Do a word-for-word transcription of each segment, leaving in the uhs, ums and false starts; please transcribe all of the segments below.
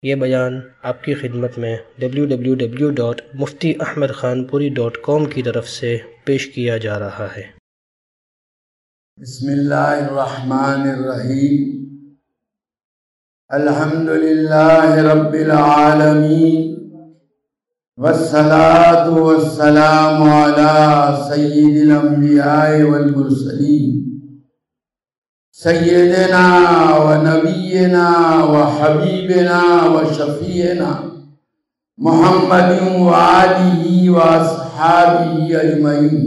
یہ بیان آپ کی خدمت میں W W W dot Mufti Ahmad Khanpuri dot کام کی طرف سے پیش کیا جا رہا ہے۔ بسم اللہ الرحمن الرحیم۔ الحمد للہ رب العالمین والصلاة والسلام علی سید الانبیاء والمرسلین سیدنا و نبینا و حبیبنا و شفیعنا محمد و آلہ و اصحابہ اجمعین۔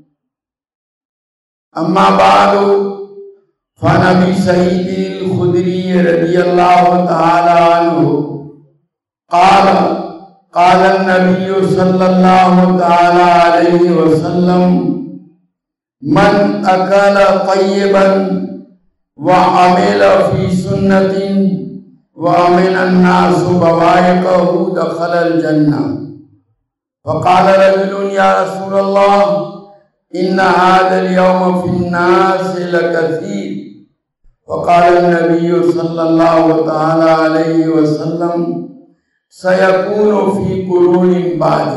اما بعد فعن ابی سعید الخدری رضی اللہ تعالی عنہ قال قال النبی صلی اللہ تعالی علیہ وسلم من اکل طیبا وعمل فی سنت وامن الناس بوائقہ دخل الجنہ۔ فقال رجل یا رسول اللہ ان هذا اليوم في الناس لكثير۔ فقال النبي صلى الله تعالى عليه وسلم سيكون في قرون بعد۔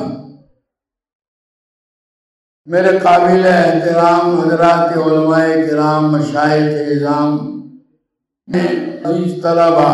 میرے قابل احترام حضرات علماء کرام، مشائخ اعظام، عزیز طلبہ،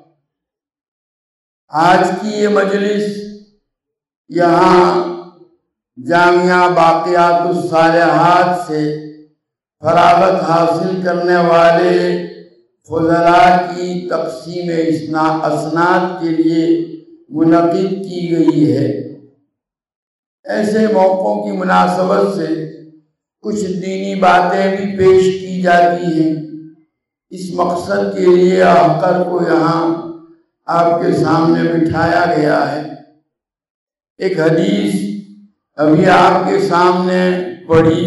آج کی یہ مجلس یہاں جامعہ باقیات الصالحات سے فراغت حاصل کرنے والے فضلاء کی تقسیم اسناد کے لیے منعقد کی گئی ہے۔ ایسے موقعوں کی مناسبت سے کچھ دینی باتیں بھی پیش کی جاتی ہیں۔ اس مقصد کے لیے آقر کو یہاں آپ کے سامنے بٹھایا گیا ہے۔ ایک حدیث ابھی آپ کے سامنے پڑھی،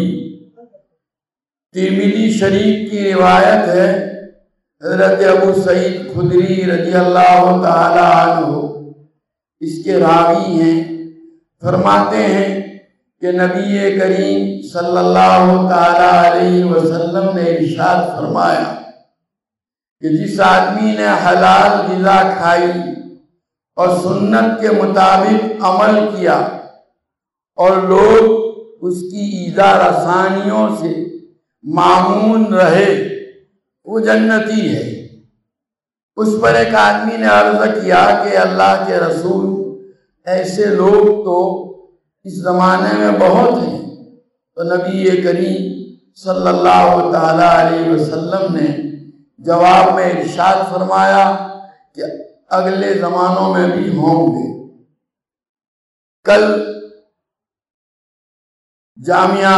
ترمذی شریف کی روایت ہے۔ حضرت ابو سعید خدری رضی اللہ تعالی عنہ اس کے راوی ہیں۔ فرماتے ہیں کہ نبی کریم صلی اللہ تعالی علیہ وسلم نے ارشاد فرمایا کہ جس آدمی نے حلال غذا کھائی اور سنت کے مطابق عمل کیا اور لوگ اس کی ایذا رسانیوں سے معمون رہے، وہ جنتی ہے۔ اس پر ایک آدمی نے عرض کیا کہ اللہ کے رسول، ایسے لوگ تو اس زمانے میں بہت ہیں۔ تو نبی کریم صلی اللہ تعالی علیہ وسلم نے جواب میں ارشاد فرمایا کہ اگلے زمانوں میں بھی ہوں گے۔ کل جامعہ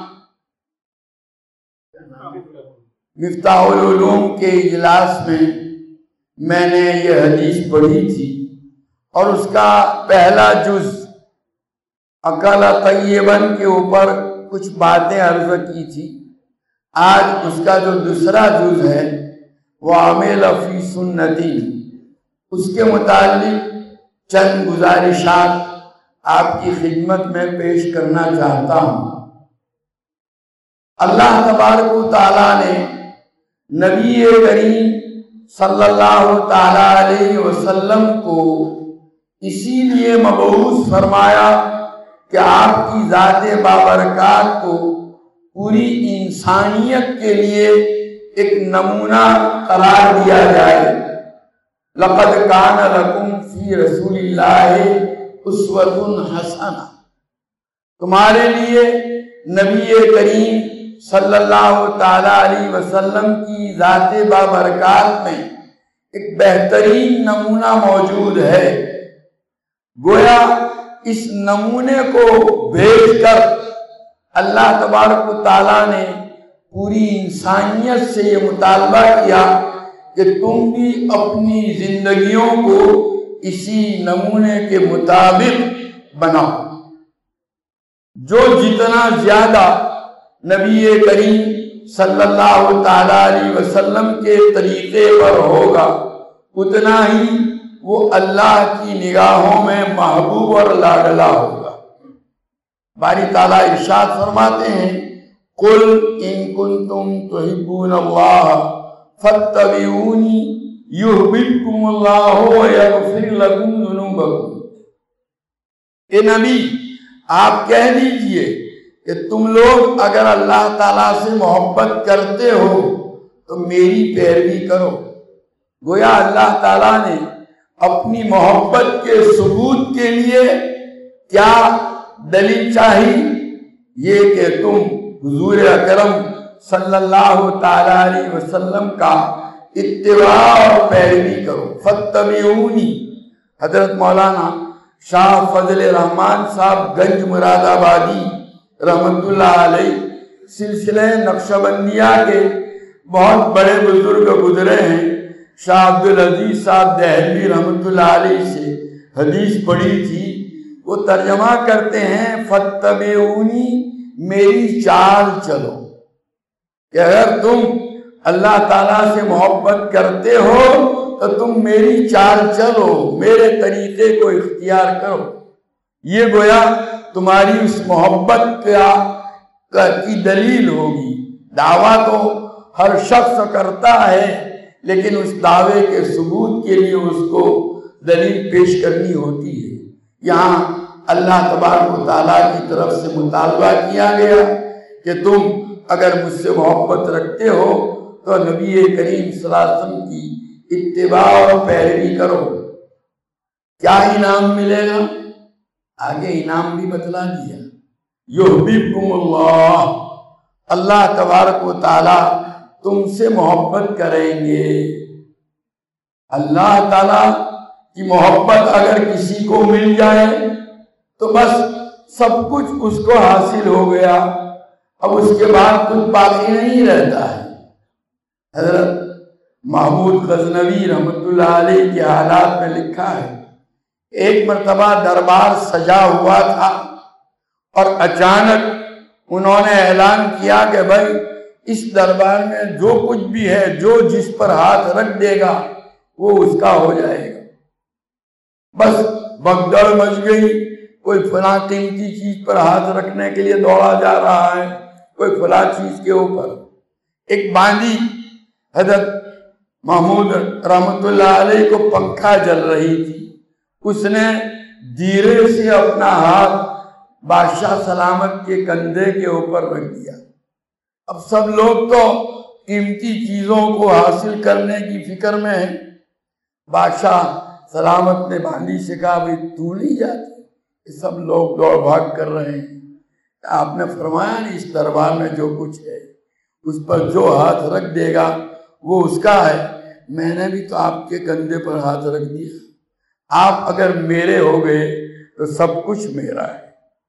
مفتاح العلوم کے اجلاس میں میں نے یہ حدیث پڑھی تھی اور اس کا پہلا جز اکل طیباً کے اوپر کچھ باتیں عرض کی تھی۔ آج اس کا جو دوسرا جز ہے وہ عامل فی سنتی، اس کے متعلق چند گزارشات آپ کی خدمت میں پیش کرنا چاہتا ہوں۔ اللہ تبارک و تعالیٰ نے نبی کریم صلی اللہ تعالی علیہ وسلم کو اسی لیے مبعوث فرمایا کہ آپ کی ذات بابرکات کو پوری انسانیت کے لیے ایک نمونہ قرار دیا جائے۔ لقد کان لکم فی رسول اللہ اسوۃ حسنہ، تمہارے لیے نبی کریم صلی اللہ تعالی علیہ وسلم کی ذات بابرکات میں ایک بہترین نمونہ موجود ہے۔ گویا اس نمونے کو بھیج کر اللہ تبارک و تعالیٰ نے پوری انسانیت سے یہ مطالبہ کیا کہ تم بھی اپنی زندگیوں کو اسی نمونے کے مطابق بناؤ۔ جو جتنا زیادہ نبی کریم صلی اللہ تعالی علیہ وسلم کے طریقے پر ہوگا، اتنا ہی وہ اللہ کی نگاہوں میں محبوب اور لاڈلا ہوگا۔ باری تعالیٰ ارشاد فرماتے ہیں قل ان کنتم تحبون اللہ فاتبعونی युहब्बिकुमुल्लाहु व यगफिर लकुम ज़ुनूबकुम। ए नबी, आप कह दीजिए कि तुम लोग अगर अल्लाह ताला से मोहब्बत करते हो तो मेरी पैरवी करो। गोया अल्लाह ताला ने अपनी मोहब्बत के सबूत के लिए क्या दलील चाही? ये कि तुम हुजूर अकरम सल्लल्लाहु ताला अलैहि वसल्लम का इत्तिबा और पैरवी करो। फत्तबिऊनी। हजरत मौलाना शाह फजल रहमान साहब गंज मुरादाबादी रहमतुल्लाह अलैह सिलसिले नक्शबंदिया के बहुत बड़े बुजुर्ग गुजरे हैं। शाह अब्दुल अजीज साहब दहलवी रहमतुल्लाह अलैह से हदीस पढ़ी थी। वो तर्जमा करते हैं, फत्तबिऊनी, मेरी चाल चलो। कि अगर तुम अल्लाह ताला से मोहब्बत करते हो तो तुम मेरी चाल चलो, मेरे तरीके को इख्तियार करो। ये गोया तुम्हारी उस मोहब्बत का, का की दलील होगी। दावा तो हर शख्स करता है, लेकिन उस दावे के सबूत के लिए उसको दलील पेश करनी होती है। यहाँ अल्लाह तबारक व तआला की तरफ से मुतालबा किया गया कि तुम अगर मुझसे मोहब्बत रखते हो तो नबी करीम सल्लल्लाहु अलैहि वसल्लम की इत्तिबा और पैरवी करो। क्या इनाम मिलेगा? आगे इनाम भी बतला दिया। युहब्बिकुमुल्लाह, अल्लाह तबारक व तआला तुमसे मोहब्बत करेंगे। अल्लाह ताला की मोहब्बत अगर किसी को मिल जाए तो बस सब कुछ उसको हासिल हो गया। अब उसके बाद कुछ बाकी नहीं रहता है। हजरत महमूद गजनवी रहमतुल्लाह अलैह के हालात में लिखा है, एक मर्तबा दरबार सजा हुआ था और अचानक उन्होंने ऐलान किया कि भाई इस दरबार में जो कुछ भी है, जो जिस पर हाथ रख देगा वो उसका हो जाएगा। बस भगदड़ मच गई। कोई फला कीमती चीज पर हाथ रखने के लिए दौड़ा जा रहा है, कोई फला चीज के ऊपर। एक बांदी हजरत महमूद रहमतुल्लाह अलैह को पंखा जल रही थी, उसने धीरे से अपना हाथ बादशाह सलामत के कंधे के ऊपर रख दिया। अब सब लोग तो कीमती चीजों को हासिल करने की फिक्र में है। बादशाह सलामत ने बांदी से कहा, भाई तू नहीं जाती? सब लोग दौड़ भाग कर रहे हैं। आपने फरमाया नहीं इस दरबार में जो कुछ है उस पर जो हाथ रख देगा वो उसका है। मैंने भी तो आपके कंधे पर हाथ रख दिया। आप अगर मेरे हो गए तो सब कुछ मेरा है।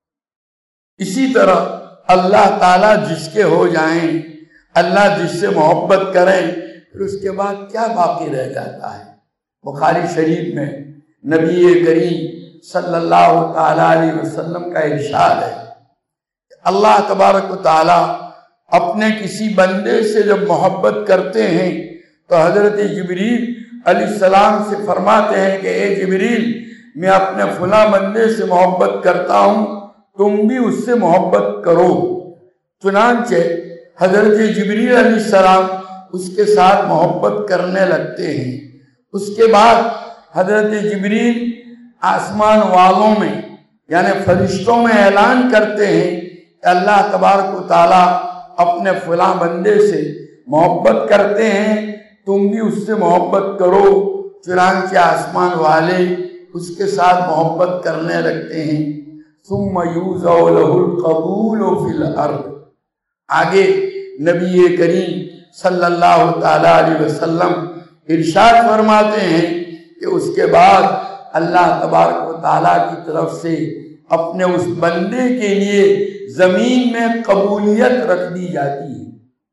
इसी तरह अल्लाह ताला जिसके हो जाएं, अल्लाह जिससे मोहब्बत करें, फिर उसके बाद क्या बाकी रह जाता है। बुखारी शरीफ में नबी करीम सल्लल्लाहु ताला अलैहि वसल्लम का इरशाद है, अल्लाह तबारक व ताला अपने किसी बंदे से जब मोहब्बत करते हैं तो हजरत जिब्रील अलैहिस्सलाम से फरमाते हैं कि ए जिब्रील, मैं अपने फुला बंदे से मोहब्बत करता हूँ, तुम भी उससे मोहब्बत करो। चुनांचे हजरत जिब्रील अलैहिस्सलाम उसके साथ मोहब्बत करने लगते हैं। उसके बाद हजरत जिब्रील आसमान वालों में यानी फरिश्तों में ऐलान करते हैं कि अल्लाह तबारक व तआला अपने फुला बंदे से मोहब्बत करते हैं, तुम भी उससे मोहब्बत करो। चुनांचे आसमान वाले उसके साथ मोहब्बत करने लगते हैं। सुम्मा युज़अ लहुल क़बूलु फिल अर्द। आगे नबी करीम सल्लल्लाहु ताला अलैहि वसल्लम इरशाद फरमाते हैं कि उसके बाद अल्लाह तबारक व तआला की तरफ से अपने उस बंदे के लिए जमीन में कबूलियत रख दी जाती है।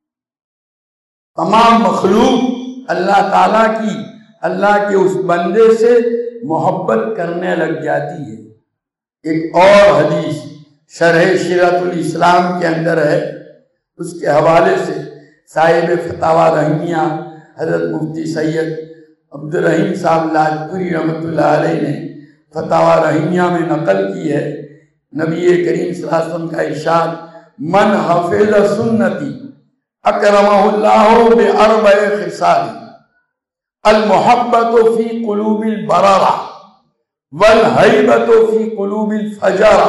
तमाम मखलूक अल्लाह ताला की अल्लाह के उस बंदे से मोहब्बत करने लग जाती है। एक और हदीस शरह सीरतुल इस्लाम के अंदर है, उसके हवाले से साहिब फतावा रहमिया हजरत मुफ्ती सैयद अब्दुल रहीम साहब लाजपुरी रहमतुल्लाह अलैह ने फतावा रहमिया में नकल की है। नबी करीम सल्लल्लाहु अलैहि वसल्लम का इरशाद, मन हफिज़ सुन्नती अकरमहुल्लाहु बिअरबइ खिसाल। المحبت فی قلوب البررہ والحیبت فی قلوب الفجرہ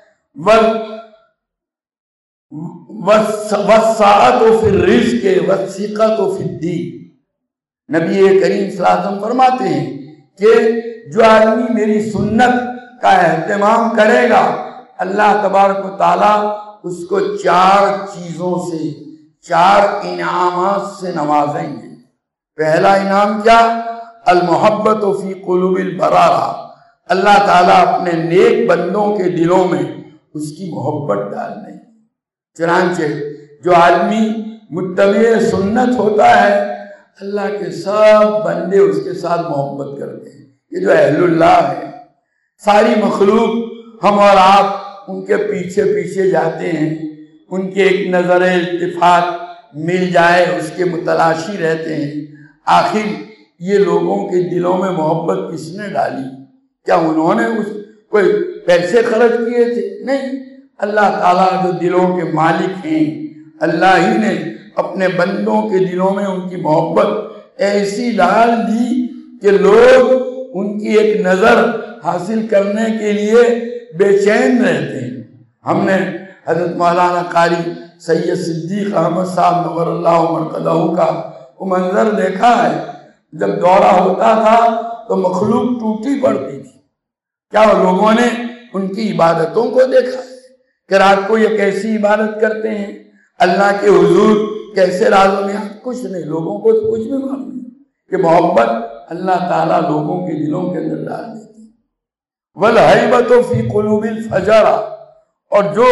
والسعۃ فی الرزق والثقۃ فی الدین۔ نبی کریم صلی اللہ علیہ وسلم فرماتے ہیں کہ جو آدمی میری سنت کا اہتمام کرے گا اللہ تبارک و تعالیٰ اس کو چار چیزوں سے، چار انعامات سے نوازیں گے۔ پہلا انعام کیا؟ المحبت فی قلوب البرارہ، اللہ تعالیٰ اپنے نیک بندوں کے دلوں میں اس کی محبت ڈال دیں گے۔ چنانچہ جو آدمی متبع سنت ہوتا ہے اللہ کے سب بندے اس کے ساتھ محبت کرتے ہیں۔ یہ جو اہل اللہ ہے، ساری مخلوق ہم اور آپ ان کے پیچھے پیچھے جاتے ہیں، ان کے ایک نظر التفات مل جائے اس کے متلاشی رہتے ہیں۔ آخر یہ لوگوں کے دلوں میں محبت کس نے ڈالی؟ کیا انہوں نے اس کوئی پیسے خرچ کیے تھے؟ نہیں، اللہ تعالیٰ جو دلوں کے مالک ہیں، اللہ ہی نے اپنے بندوں کے دلوں میں ان کی محبت ایسی ڈال دی کہ لوگ ان کی ایک نظر حاصل کرنے کے لیے بے چین رہتے ہیں۔ ہم نے حضرت مولانا قاری سید صدیق احمد صاحب نور اللہ مرقدہ کا وہ منظر دیکھا ہے۔ جب دورہ ہوتا تھا تو مخلوق ٹوٹی پڑتی تھی۔ کیا لوگوں نے ان کی عبادتوں کو دیکھا کہ رات کو یہ کیسی عبادت کرتے ہیں، اللہ کے حضور کیسے راز و نیاز؟ کچھ نہیں، لوگوں کو تو کچھ بھی معلوم نہیں کہ محبت اللہ تعالیٰ لوگوں کے دلوں کے اندر ڈال دیتی ہے۔ والحیبۃ فی قلوب الفجرہ، اور جو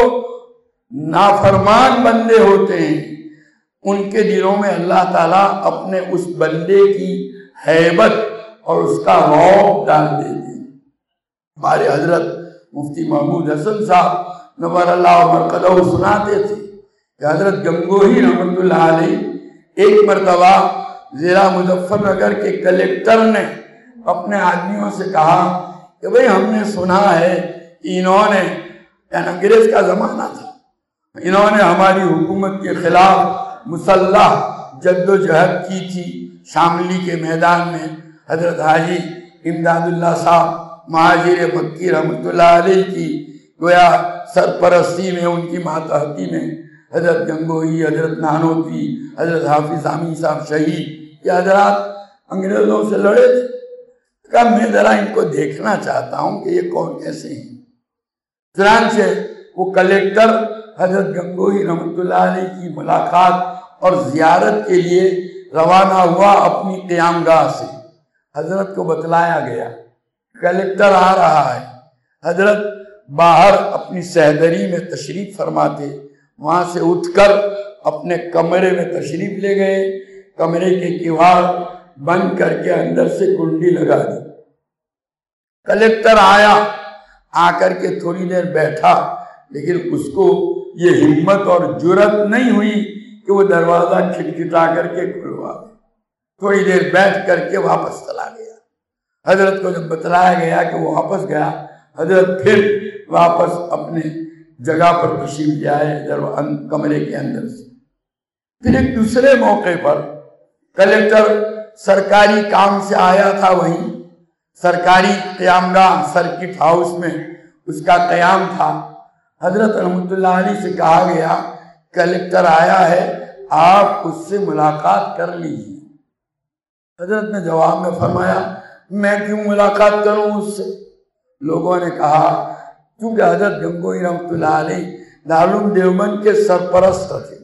نافرمان بندے ہوتے ہیں ان کے دلوں میں اللہ تعالیٰ اپنے اس بندے کی ہیبت اور اس کا رعب ڈال دیتے ہیں۔ ہمارے حضرت مفتی محمود حسن صاحب نور اللہ مرقدہ سناتے تھے کہ حضرت گنگوہی رحمۃ اللہ علیہ ایک مرتبہ ضلع مظفر نگر کے کلیکٹر نے اپنے آدمیوں سے کہا کہ بھئی ہم نے سنا ہے کہ انہوں نے، یعنی انگریز کا زمانہ تھا، انہوں نے ہماری حکومت کے خلاف مسلح جد و جہد کی تھی شاملی کے میدان میں۔ حضرت حاجی امداد اللہ صاحب مہاجر مکی رحمۃ اللہ علیہ کی گویا سرپرستی میں، ان کی ماتحتی میں حضرت گنگوہی، حضرت نانوتوی، حضرت حافظ عامی صاحب شہید، یہ حضرات انگریزوں سے لڑے تھے۔ کہا میں ذرا ان کو دیکھنا چاہتا ہوں کہ یہ کون کیسے ہیں۔ چنانچہ وہ کلیکٹر حضرت گنگوہی رحمۃ اللہ علیہ کی ملاقات اور زیارت کے لیے روانہ ہوا اپنی قیام گاہ سے۔ حضرت کو بتلایا گیا کلیکٹر آ رہا ہے۔ حضرت باہر اپنی سہدری میں تشریف فرماتے، وہاں سے اٹھ کر اپنے کمرے میں تشریف لے گئے، کمرے کے کیوار بند کر کے اندر سے کنڈی لگا دی۔ کلیکٹر آیا، آ کر کے تھوڑی دیر بیٹھا، لیکن اس کو یہ ہمت اور جرت نہیں ہوئی کہ وہ دروازہ کھٹکھٹا کر کے کھلوا دے۔ تھوڑی دیر بیٹھ کر کے واپس چلا گیا۔ حضرت کو جب بتلایا گیا کہ وہ واپس گیا، حضرت پھر واپس اپنے جگہ پر تشریف لے آئے کمرے کے اندر سے۔ پھر ایک دوسرے موقع پر کلیکٹر سرکاری کام سے آیا تھا، وہیں سرکاری قیام گاہ سرکٹ ہاؤس میں اس کا قیام تھا۔ حضرت رحمۃ اللہ علیہ سے کہا گیا کلیکٹر آیا ہے، آپ اس سے ملاقات کر لیجیے۔ حضرت نے جواب میں فرمایا میں کیوں ملاقات کروں اس سے؟ لوگوں نے کہا کیونکہ حضرت گنگوہی رحمۃ اللہ علیہ دارالعلوم دیوبند کے سرپرست تھے۔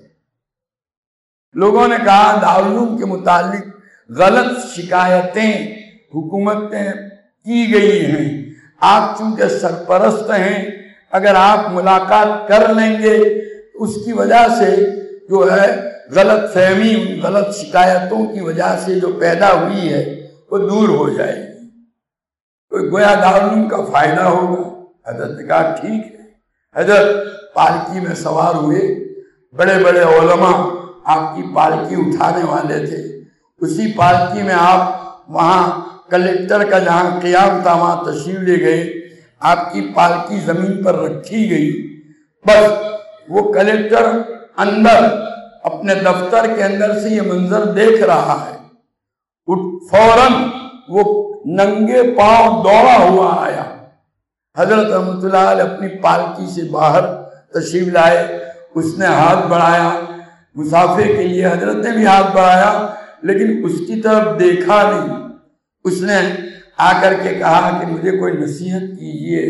لوگوں نے کہا دارالعلوم کے متعلق غلط شکایتیں حکومتیں کی گئی ہیں، آپ چونکہ سرپرست ہیں، اگر آپ ملاقات کر لیں گے اس کی وجہ سے جو ہے غلط فہمی، ان غلط شکایتوں کی وجہ سے جو پیدا ہوئی ہے وہ دور ہو جائے گی، تو گویا دارالعلوم کا فائدہ ہوگا۔ حضرت نے کہا ٹھیک ہے۔ حضرت پالکی میں سوار ہوئے، بڑے بڑے علماء آپ کی پالکی اٹھانے والے تھے، اسی پالکی میں آپ وہاں کلیکٹر کا جہاں قیام تھا وہاں تشریف لے گئے، آپ کی پالکی زمین پر رکھی گئی۔ بس وہ کلیکٹر اندر اپنے دفتر کے اندر سے یہ منظر دیکھ رہا ہے، اٹھ فوراً وہ ننگے پاؤں دوڑا ہوا آیا. حضرت رحمۃ اللہ علیہ اپنی پالکی سے باہر تشریف لائے. اس نے ہاتھ بڑھایا مسافر کے لیے، حضرت نے بھی ہاتھ بڑھایا لیکن اس کی طرف دیکھا نہیں. اس نے آ کر کے کہا کہ مجھے کوئی نصیحت کیجیے.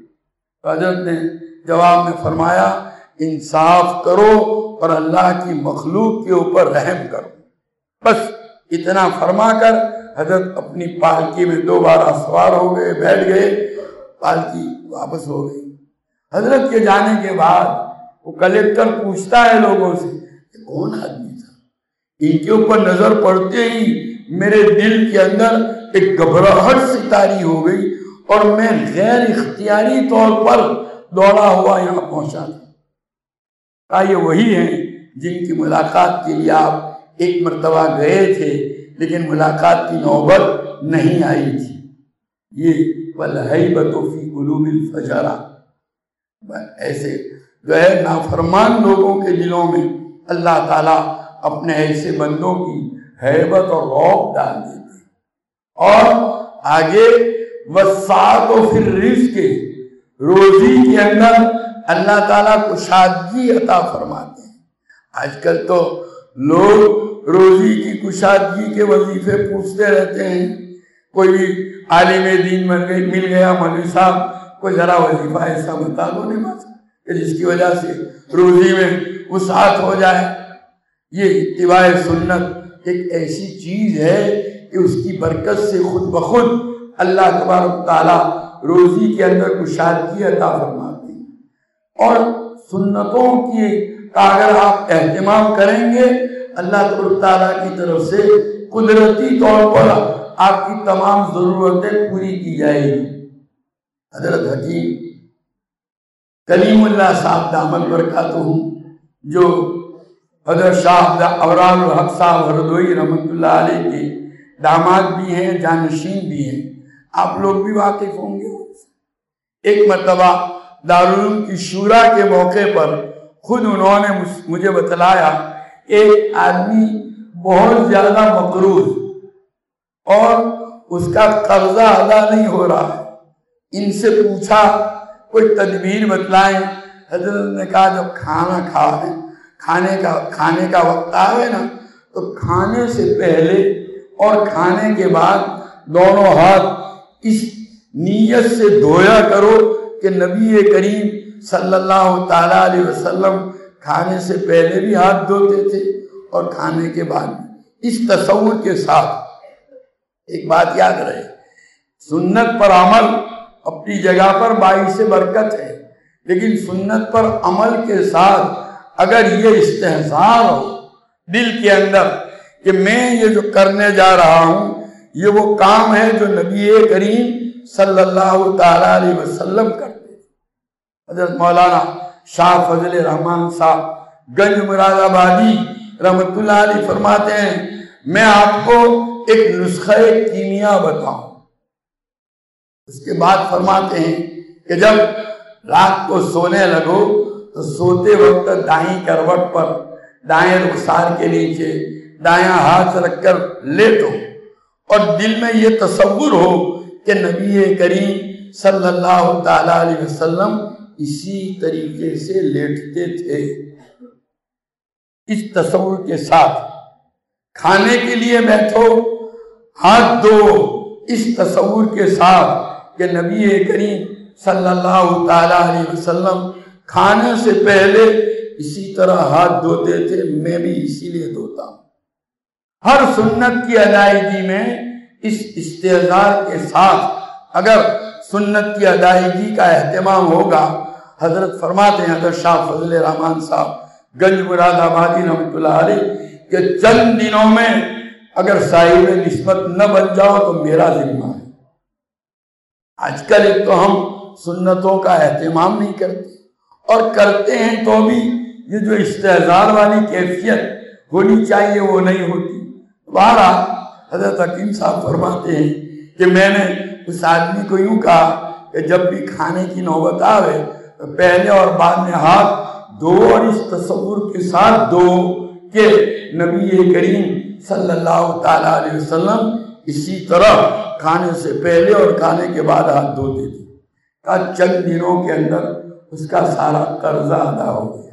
حضرت نے جواب میں فرمایا انصاف کرو اور اللہ کی مخلوق کے اوپر رحم کرو. بس اتنا فرما کر حضرت اپنی پالکی میں دوبارہ سوار ہو گئے، بیٹھ گئے، پالکی واپس ہو گئی. حضرت کے جانے کے بعد وہ کلیکٹر پوچھتا ہے لوگوں سے کہ کون آدمی تھا. ان کے اوپر نظر پڑتے ہی میرے دل کے اندر ایک گھبراہٹ سی طاری ہو گئی اور میں غیر اختیاری طور پر دوڑا ہوا یہاں پہنچا تھا. کہا یہ وہی ہیں جن کی ملاقات کے لیے آپ ایک مرتبہ گئے تھے لیکن ملاقات کی نوبت نہیں آئی تھی. یہ وَالْحَيْبَةُ فِي قُلُوبِ الْفَجَرَةِ، ایسے جو ہے نافرمان لوگوں کے دلوں میں اللہ تعالیٰ اپنے ایسے بندوں کی ہیبت اور رعب ڈال دیتے. اور آگے وَالسَّعَةُ فِي الرِّزْقِ، روزی کے اندر اللہ تعالیٰ کشادگی عطا فرماتے ہیں. آج کل تو لوگ روزی کی کشادگی کے وظیفے پوچھتے رہتے ہیں. کوئی بھی عالم دین مل گیا مولوی صاحب کوئی ذرا وظیفہ ایسا بتا دو نماز کہ جس کی وجہ سے روزی میں وسعت ہو جائے. یہ اتباع سنت ایک ایسی چیز ہے کہ اس کی برکت سے خود بخود اللہ تبارک تعالیٰ روزی کے اندر کشادگی عطا فرماتے ہیں. اور سنتوں کی کا اگر آپ اہتمام کریں گے اللہ تبارک تعالیٰ کی طرف سے قدرتی طور پر آپ کی تمام ضرورتیں پوری کی جائے گی. حضرت حکیم کلیم اللہ صاحب دامت برکاتہ جو حضرت شاہ اوراد الحق صاحب ہردوئی رحمۃ اللہ علیہ کے داماد بھی ہیں، جانشین بھی ہیں، آپ لوگ بھی واقف ہوں گے. ایک مرتبہ دارالعلوم کی شورا کے موقع پر خود انہوں نے مجھے بتلایا ایک آدمی بہت زیادہ مقروض اور اس کا قرضہ ادا نہیں ہو رہا ہے. ان سے پوچھا کوئی تدبیر بتلائیں. حضرت نے کہا جب کھانا کھا لیں کھانے کا کھانے کا وقت آئے نا تو کھانے سے پہلے اور کھانے کے بعد دونوں ہاتھ اس نیت سے دھویا کرو کہ نبی کریم صلی اللہ تعالیٰ علیہ وسلم کھانے سے پہلے بھی ہاتھ دھوتے تھے اور کھانے کے بعد. اس تصور کے ساتھ ایک بات یاد رہے، سنت پر عمل اپنی جگہ پر باعث برکت ہے، لیکن سنت پر عمل کے ساتھ اگر یہ استحضار ہو دل کے اندر کہ میں یہ جو کرنے جا رہا ہوں یہ وہ کام ہے جو نبی کریم صلی اللہ تعالیٰ علیہ وسلم کرتے. حضرت مولانا شاہ فضل رحمان صاحب گنج مراد آبادی رحمت اللہ علیہ فرماتے ہیں میں آپ کو ایک نسخہ کیمیا بتاؤں. اس کے بعد فرماتے ہیں کہ جب رات کو سونے لگو تو سوتے وقت دائیں کروٹ پر دائیں رخسار کے نیچے دایاں ہاتھ رکھ کر لیٹو اور دل میں یہ تصور ہو کہ نبی کریم صلی اللہ تعالیٰ علیہ وسلم اسی طریقے سے لیٹتے تھے. اس تصور کے ساتھ کھانے کے لیے بیٹھو ہاتھ دو اس تصور کے ساتھ کہ نبی کریم صلی اللہ تعالیٰ علیہ وسلم کھانے سے پہلے اسی طرح ہاتھ دھوتے تھے، میں بھی اسی لیے دھوتا ہوں. ہر سنت کی ادائیگی میں اس استحضار کے ساتھ اگر سنت کی ادائیگی کا اہتمام ہوگا. حضرت فرماتے ہیں حضرت شاہ فضل رحمان صاحب گنج مراد آبادی رحمۃ اللہ علیہ کہ چند دنوں میں اگر صاحب نسبت نہ بن جاؤ تو میرا ذمہ ہے. آج کل ایک تو ہم سنتوں کا اہتمام نہیں کرتے اور کرتے ہیں تو بھی یہ جو استحضار والی کیفیت ہونی چاہیے وہ نہیں ہوتی. بہرحال حضرت حکیم صاحب فرماتے ہیں کہ میں نے اس آدمی کو یوں کہا کہ جب بھی کھانے کی نوبت آوے تو پہلے اور بعد میں ہاتھ دو اور اس تصور کے ساتھ دو کہ نبی کریم صلی اللہ تعالیٰ علیہ وسلم اسی طرح کھانے سے پہلے اور کھانے کے بعد ہاتھ دھوتے تھے۔ کہا چند دنوں کے اندر اس کا سارا قرضہ ادا ہو گیا۔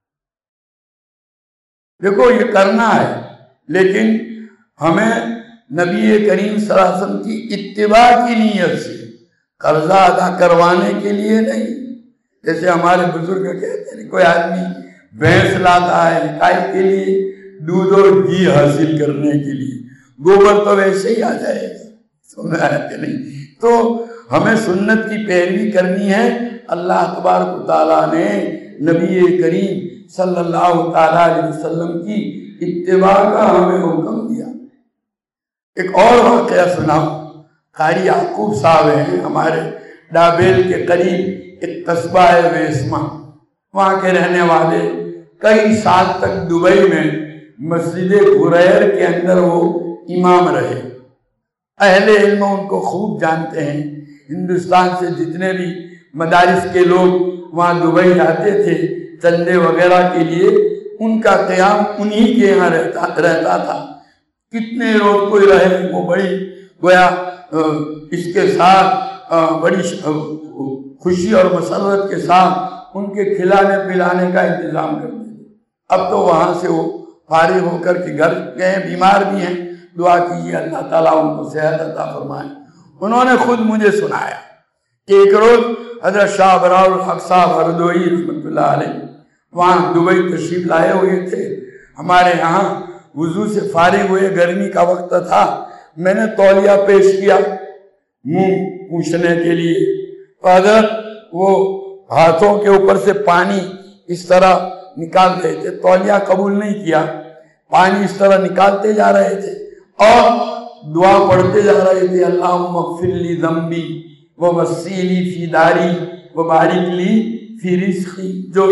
دیکھو یہ کرنا ہے، لیکن ہمیں نبی کریم صلی اللہ علیہ وسلم کی اتباع کی نیت سے، قرضہ ادا کروانے کے لیے نہیں۔ جیسے ہمارے بزرگ کہتے ہیں کوئی آدمی بھینس لاتا ہے گائے کے لیے، دودھ اور گھی حاصل کرنے کے لیے، گوبر تو ویسے ہی آ جائے گا، سنا ہے کہ نہیں؟ تو ہمیں سنت کی پیروی کرنی ہے۔ اللہ تبارک و تعالیٰ نے نبی کریم صلی اللہ تعالیٰ علیہ وسلم کی اتباع کا ہمیں حکم دیا۔ ایک اور واقعہ سناؤ۔ قاری یعقوب صاحب ہیں ہمارے ڈابیل کے قریب ایک قصبہ ہے ویسما، وہاں کے رہنے والے کئی سال تک دبئی میں مسجد غریر کے اندر وہ امام رہے۔ اہل علم ان کو خوب جانتے ہیں، ہندوستان سے جتنے بھی مدارس کے لوگ وہاں دبئی جاتے تھے چندے وغیرہ کے لیے، ان کا قیام انہی کے یہاں رہتا رہتا تھا۔ کتنے روز کوئی رہے وہ بڑی گویا اس کے ساتھ بڑی خوشی اور مسرت کے ساتھ ان کے کھلانے پلانے کا انتظام کرتے تھے۔ اب تو وہاں سے وہ فارغ ہو کر کے گھر گئے، بیمار بھی ہیں، دعا کیجیے اللہ تعالیٰ ان کو صحت عطا فرمائے۔ انہوں نے خود مجھے سنایا کہ ایک روز حضرت شاہ براء الحق صاحب ہردوئی رحمۃ اللہ علیہ وہاں دبئی تشریف لائے ہوئے تھے۔ ہمارے یہاں وضو سے فارغ ہوئے، گرمی کا وقت تھا، میں نے تولیہ پیش کیا منہ پوچھنے کے لیے، حضرت وہ ہاتھوں کے اوپر سے پانی اس طرح نکال رہے تھے، تولیہ قبول نہیں کیا، پانی اس طرح نکالتے جا رہے تھے اور دعا پڑھتے جا رہے تھے، اللہم اغفر لی ذنبی ووسع لی فی داری وبارک لی فی رزقی، جو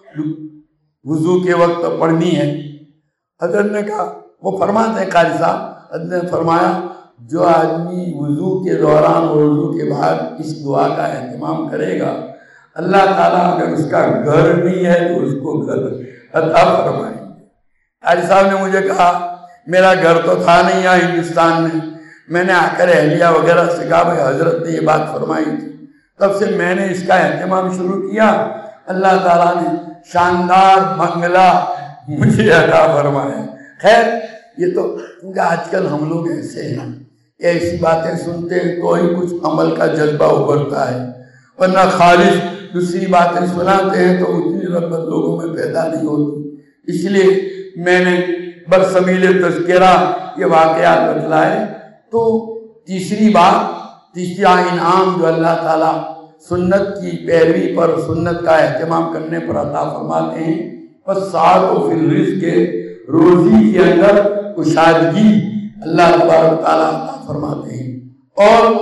وضو کے وقت پڑھنی ہے۔ حضرت نے کہا، وہ فرماتے ہیں قاری صاحب، حضرت نے فرمایا جو آدمی وضو کے دوران اور وضو کے بعد اس دعا کا اہتمام کرے گا، اللہ تعالیٰ اگر اس کا گھر نہیں ہے تو اس کو گھر عطا فرمائیں گے۔ قاری صاحب نے مجھے کہا میرا گھر تو تھا نہیں یہاں ہندوستان میں، میں نے آ کر اہلیہ وغیرہ سے کہا بھائی حضرت نے یہ بات فرمائی تھی، تب سے میں نے اس کا اہتمام شروع کیا، اللہ تعالیٰ نے شاندار بنگلہ مجھے عطا فرمایا۔ خیر یہ تو کیونکہ آج کل ہم لوگ ایسے ہیں کہ ایسی باتیں سنتے ہیں تو ہی کچھ عمل کا جذبہ ابھرتا ہے، ورنہ خالص دوسری باتیں سناتے ہیں تو اتنی رغبت لوگوں میں پیدا نہیں ہوتی۔ اس لیے میں نے برسمیل تذکرہ یہ واقعات بتلائے۔ تو تیسری بات، تیسرا انعام جو اللہ تعالیٰ سنت کی پیروی پر، سنت کا اہتمام کرنے پر عطا فرماتے ہیں، بس ساتھ و فی الرزق کے روزی کے اندر کشادگی اللہ تبارک و تعالیٰ عطا فرماتے ہیں۔ اور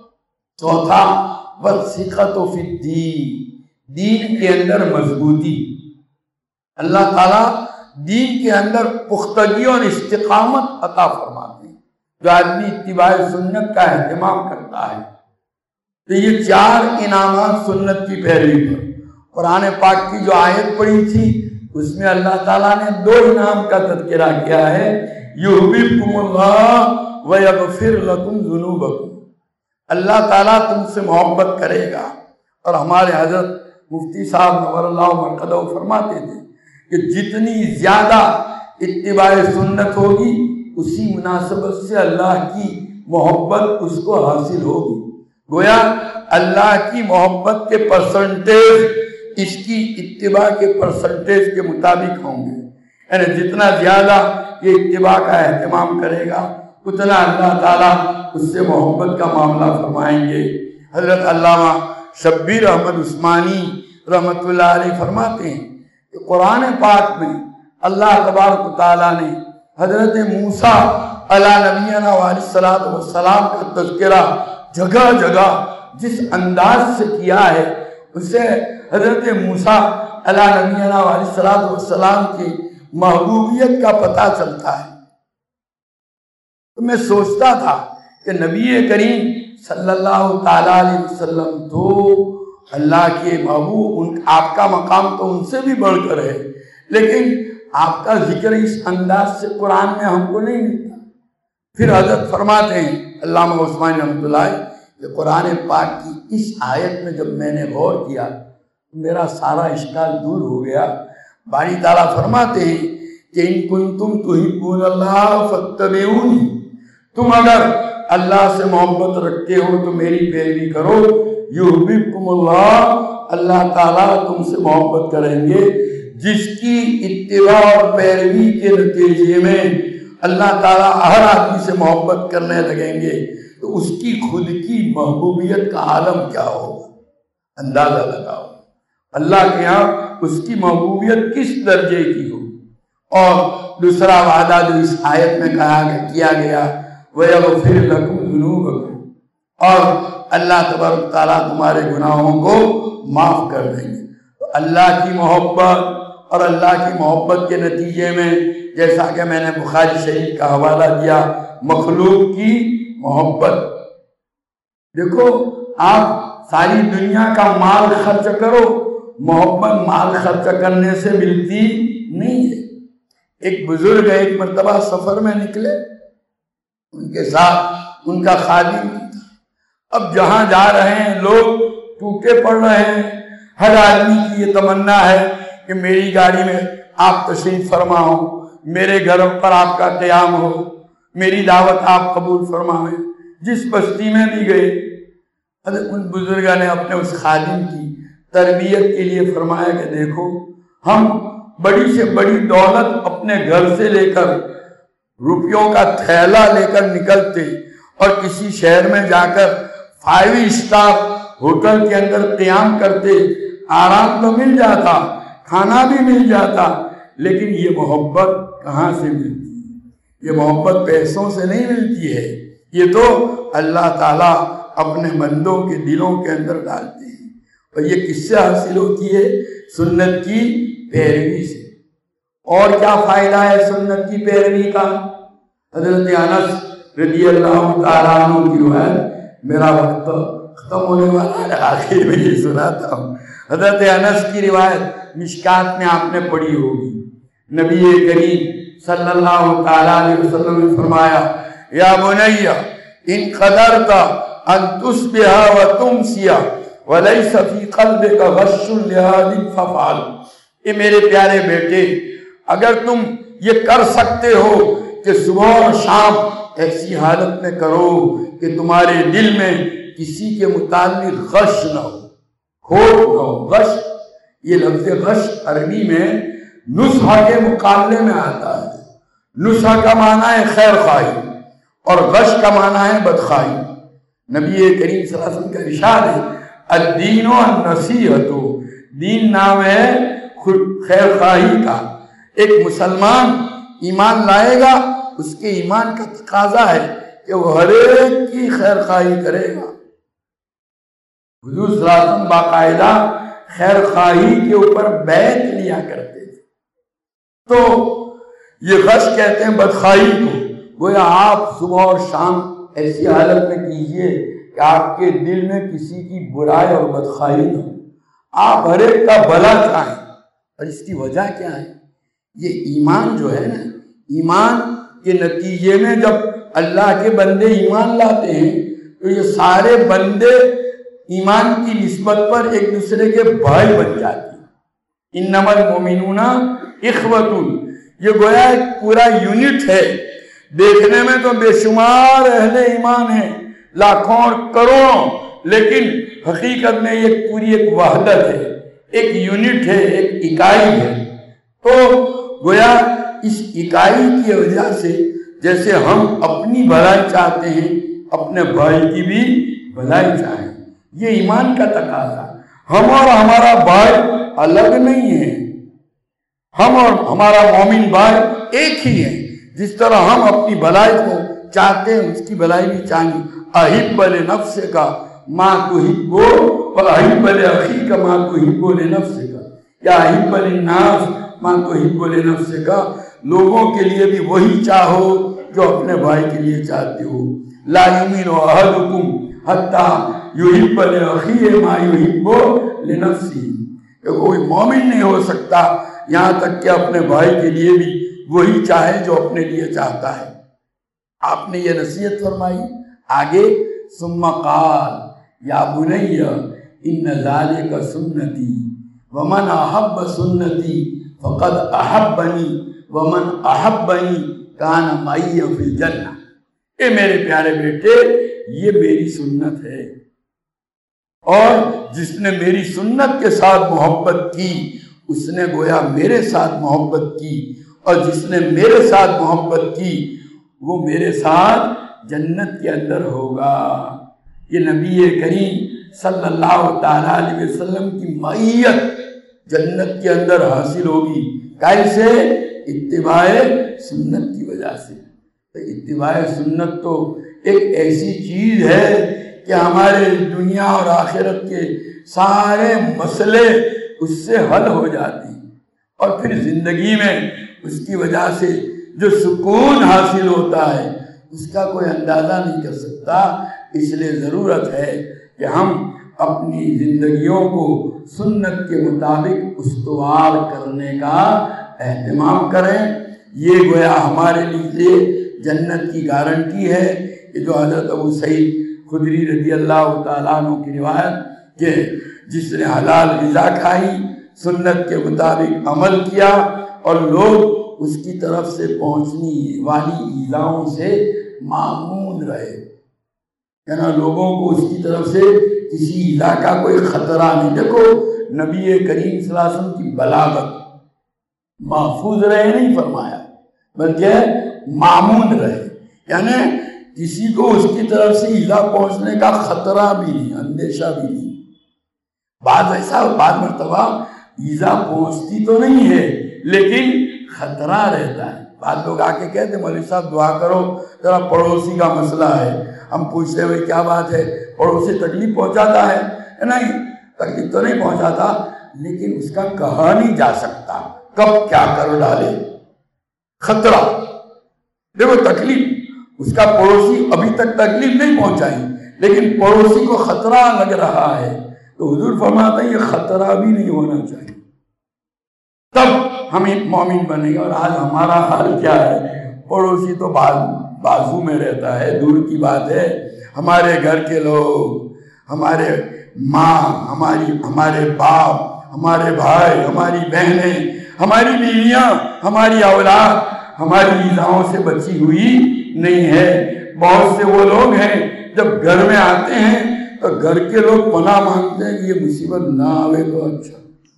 چوتھا وثقۃ فی الدین، دین کے اندر مضبوطی، اللہ تعالیٰ دین کے اندر پختگی اور استقامت عطا فرماتے ہیں جو آدمی اتباع سنت کا اہتمام کرتا ہے۔ تو یہ چار انعامات سنت کی پیروی پر۔ قرآن پاک کی جو آیت پڑھی تھی اس میں اللہ تعالیٰ نے دو انعام کا تذکرہ کیا ہے، یحببکم اللہ ویغفر لکم ذنوبکم، اللہ تعالیٰ تم سے محبت کرے گا۔ اور ہمارے حضرت مفتی صاحب نور اللہ مرقدہ فرماتے تھے کہ جتنی زیادہ اتباع سنت ہوگی اسی مناسبت سے اللہ کی محبت اس کو حاصل ہوگی۔ گویا اللہ کی محبت کے پرسنٹیج اس کی اتباع کے پرسنٹیج کے مطابق ہوں گے، یعنی جتنا زیادہ یہ اتباع کا اہتمام کرے گا اتنا اللہ تعالیٰ اس سے محبت کا معاملہ فرمائیں گے۔ حضرت علامہ شبیر احمد عثمانی رحمۃ اللہ علیہ فرماتے ہیں کہ قرآن پاک میں اللہ تبارک و تعالیٰ نے حضرت موسیٰ علیہ نبینا علیہ السلام کا تذکرہ جگہ جگہ جس انداز سے کیا ہے اسے حضرت موسیٰ علیہ نبینا علیہ السلام کی محبوبیت کا پتہ چلتا ہے۔ تو میں سوچتا تھا کہ نبی کریم صلی اللہ تعالیٰ علیہ وسلم تو اللہ کے محبوب، ان آپ کا مقام تو ان سے بھی بڑھ کر ہے، لیکن آپ کا ذکر اس انداز سے قرآن میں ہم کو نہیں ملتا۔ پھر حضرت فرماتے ہیں علامہ عثمانی رحمۃ اللہ علیہ کہ قرآن پاک کی اس آیت میں جب میں نے غور کیا میرا سارا اشکال دور ہو گیا۔ باری تعالیٰ فرماتے ہیں کہ ان کنتم تحبون اللہ فاتبعونی، تم اگر اللہ سے محبت رکھتے ہو تو میری پیروی کرو، یحببکم اللہ، اللہ تعالیٰ تم سے محبت کریں گے۔ جس کی اتباع اور پیروی کے نتیجے میں اللہ تعالیٰ ہر آدمی سے محبت کرنے لگیں گے تو اس کی خود کی محبوبیت کا عالم کیا ہوگا، اندازہ لگاؤ۔ اللہ کے ہاں اس کی محبوبیت کس درجے کی ہو۔ اور دوسرا وعدہ جو اس آیت میں کہا کیا گیا وَيَغْفِرْ لَكُمْ ذُنُوبَكُمْ، اور اللہ تبارک تعالیٰ تمہارے گناہوں کو معاف کر دیں گے۔ تو اللہ کی محبت اور اللہ کی محبت کے نتیجے میں جیسا کہ میں نے بخاری شریف کا حوالہ دیا، مخلوق کی محبت۔ دیکھو آپ ساری دنیا کا مال خرچ کرو، محبت مال خرچ کرنے سے ملتی نہیں ہے۔ ایک بزرگ ایک مرتبہ سفر میں نکلے، ان کے ساتھ ان کا خادم تھا۔ اب جہاں جا رہے ہیں لوگ ٹوٹے پڑ رہے ہیں، ہر آدمی کی یہ تمنا ہے کہ میری گاڑی میں آپ تشریف فرما ہو، میرے گھر پر آپ کا قیام ہو، میری دعوت آپ قبول فرمائیں۔ جس بستی میں بھی گئے ان بزرگوں نے اپنے اس خادم کی تربیت کے لیے فرمایا کہ دیکھو ہم بڑی سے بڑی دولت اپنے گھر سے لے کر روپیوں کا تھیلا لے کر نکلتے اور کسی شہر میں جا کر فائیو اسٹار ہوٹل کے اندر قیام کرتے، آرام تو مل جاتا، کھانا بھی مل جاتا، لیکن یہ محبت کہاں سے ملتی ہے؟ یہ محبت پیسوں سے نہیں ملتی ہے، یہ تو اللہ تعالیٰ اپنے بندوں کے دلوں کے اندر ڈالتے ہیں۔ اور یہ کس سے حاصل ہوتی ہے؟ سنت کی پیروی سے۔ اور کیا فائدہ ہے سنت کی پیروی کا؟ حضرت انس رضی اللہ تعالیٰ عنہ کی روایت، میرا وقت ختم ہونے والا ہے، آخر میں یہ سناتا ہوں۔ حضرت انس کی روایت مشکات میں آپ نے پڑھی ہوگی، نبی کریم صلی اللہ تعالیٰ علیہ وسلم نے فرمایا یا بنی ان قدرت ان تصبح وتمسی ولیس فی قلبک غش لأحد فافعل۔ اے میرے پیارے بیٹے، اگر تم یہ کر سکتے ہو کہ صبح اور شام ایسی حالت میں کرو کہ تمہارے دل میں کسی کے متعلق غش نہ ہو، کھوٹ نہ ہو۔ غش، یہ لفظ غش عربی میں نصح کے مقابلے میں آتا ہے۔ نصح کا معنی ہے خیر خواہی اور غش کا معنی ہے بدخواہی۔ نبی کریم صلی اللہ علیہ وسلم کا ارشاد ہے الدین النصیحۃ، دین نام ہے خیر خواہی کا۔ ایک مسلمان ایمان لائے گا، اس کے ایمان کا تقاضا ہے کہ وہ ہر ایک کی خیر خواہی کرے گا۔ حضور صلی اللہ علیہ وسلم باقاعدہ خیر خواہی کے اوپر بیعت لیا کرتے تھے۔ تو یہ غش کہتے ہیں بدخواہی کو۔ گویا آپ صبح اور شام ایسی حالت میں کیجئے کہ آپ کے دل میں کسی کی برائی اور بدخواہی نہ ہو، آپ ہر ایک کا بھلا چاہیں۔ اور اس کی وجہ کیا ہے؟ یہ ایمان جو ہے نا، ایمان کے نتیجے میں جب اللہ کے بندے ایمان لاتے ہیں تو یہ سارے بندے ایمان کی نسبت پر ایک دوسرے کے بھائی بن جاتے ہیں۔ انما المؤمنون اخوۃ، یہ گویا ایک پورا یونٹ ہے۔ دیکھنے میں تو بے شمار اہل ایمان ہیں، لاکھوں اور کروڑوں، لیکن حقیقت میں یہ پوری ایک وحدت ہے، ایک یونٹ ہے، ایک اکائی ہے۔ تو گویا اس اکائی کی وجہ سے جیسے ہم اپنی بھلائی چاہتے ہیں، اپنے بھائی کی بھی بھلائی چاہیں، یہ ایمان کا تقاضا۔ ہم اور ہمارا بھائی الگ نہیں ہے، ہم اور ہمارا مومن بھائی ایک ہی ہے۔ جس طرح ہم اپنی بھلائی کو چاہتے ہیں، اس کی بھلائی بھی چاہیں۔ احب لنفسک ما تحب واحب لاخیک ما تحب لنفسک، یا احب للناس ما تحب لنفسک، لوگوں کے لیے بھی وہی چاہو جو اپنے بھائی کے لیے چاہتے ہو۔ لا یؤمن احدکم حتی یحب لاخیہ ما یحب لنفسہ، کہ کوئی مومن نہیں ہو سکتا یہاں تک کہ اپنے بھائی کے لیے بھی وہی چاہے جو اپنے لیے چاہتا ہے۔ آپ نے یہ نصیحت فرمائی۔ آگے ثم قال یا بنی ان ذالک سنتی ومن احب سنتی فقد احبنی ومن احبنی کان معی فی الجنہ۔ اے میرے پیارے بیٹے، یہ میری سنت ہے، اور جس نے میری سنت کے ساتھ محبت کی اس نے گویا میرے ساتھ محبت کی، اور جس نے میرے ساتھ محبت کی وہ میرے ساتھ جنت کے اندر ہوگا۔ یہ نبی کریم صلی اللہ تعالیٰ علیہ وسلم کی معیت جنت کے اندر حاصل ہوگی۔ کیسے؟ اتباع سنت کی وجہ سے۔ تو اتباع سنت تو ایک ایسی چیز ہے کہ ہمارے دنیا اور آخرت کے سارے مسئلے اس سے حل ہو جاتے ہیں، اور پھر زندگی میں اس کی وجہ سے جو سکون حاصل ہوتا ہے اس کا کوئی اندازہ نہیں کر سکتا۔ اس لیے ضرورت ہے کہ ہم اپنی زندگیوں کو سنت کے مطابق استوار کرنے کا اہتمام کریں۔ یہ گویا ہمارے لیے جنت کی گارنٹی ہے کہ جو حضرت ابو سعید خدری رضی اللہ تعالیٰ عنہ کی روایت کہ جس نے حلال غذا کھائی، سنت کے مطابق عمل کیا، اور لوگ اس کی طرف سے پہنچنی والی ایذاؤں سے معمون رہے، یعنی لوگوں کو اس کی طرف سے کسی ایذا کا کوئی خطرہ نہیں۔ دیکھو نبی کریم صلی اللہ علیہ وسلم کی بلاغت، محفوظ رہے نہیں فرمایا بلکہ معمون رہے، یعنی کسی کو اس کی طرف سے ایذا پہنچنے کا خطرہ بھی نہیں، اندیشہ بھی نہیں۔ بعض ایسا بعض مرتبہ ایذا پہنچتی تو نہیں ہے لیکن خطرہ رہتا ہے۔ بعض لوگ آ کے کہتے ہیں مولوی صاحب دعا کرو، ذرا پڑوسی کا مسئلہ ہے۔ ہم پوچھتے ہوئے کیا بات ہے؟ پڑوسی تکلیف پہنچاتا ہے؟ نہیں، تکلیف تو نہیں پہنچاتا، لیکن اس کا کہا نہیں جا سکتا کب کیا کر ڈالے، خطرہ۔ دیکھو تکلیف اس کا پڑوسی ابھی تک تکلیف نہیں پہنچائی لیکن پڑوسی کو خطرہ لگ رہا ہے، تو حضور فرماتے ہیں یہ خطرہ بھی نہیں ہونا چاہیے، تب ہم ایک مومن بنے گا۔ اور آج ہمارا حال کیا ہے؟ پڑوسی تو بازو میں رہتا ہے، دور کی بات ہے۔ ہمارے گھر کے لوگ، ہمارے ماں، ہماری ہمارے باپ، ہمارے بھائی، ہماری بہنیں، ہماری بیویاں، ہماری اولاد ہماری ایذاؤں سے بچی ہوئی نہیں ہے۔ بہت سے وہ لوگ ہیں جب گھر میں آتے ہیں تو گھر کے لوگ پناہ مانگتے ہیں کہ یہ مصیبت نہ آوے تو اچھا۔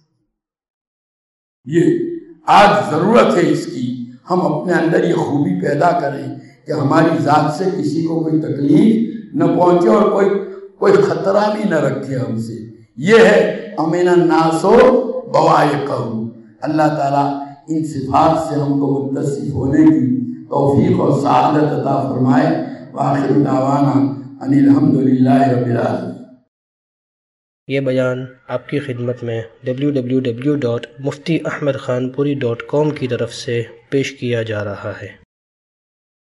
یہ آج ضرورت ہے اس کی، ہم اپنے اندر یہ خوبی پیدا کریں کہ ہماری ذات سے کسی کو کوئی تکلیف نہ پہنچے اور کوئی کوئی خطرہ بھی نہ رکھے ہم سے۔ یہ ہے امین الناس بوائقہ۔ اللہ تعالیٰ ان صفات سے ہم کو متصف ہونے کی توفیق اور سعادت عطا فرمائے۔ وآخر دعوانا ان الحمدللہ رب العالمین۔ یہ بیان آپ کی خدمت میں W W W dot Mufti Ahmad Khanpuri dot کام کی طرف سے پیش کیا جا رہا ہے۔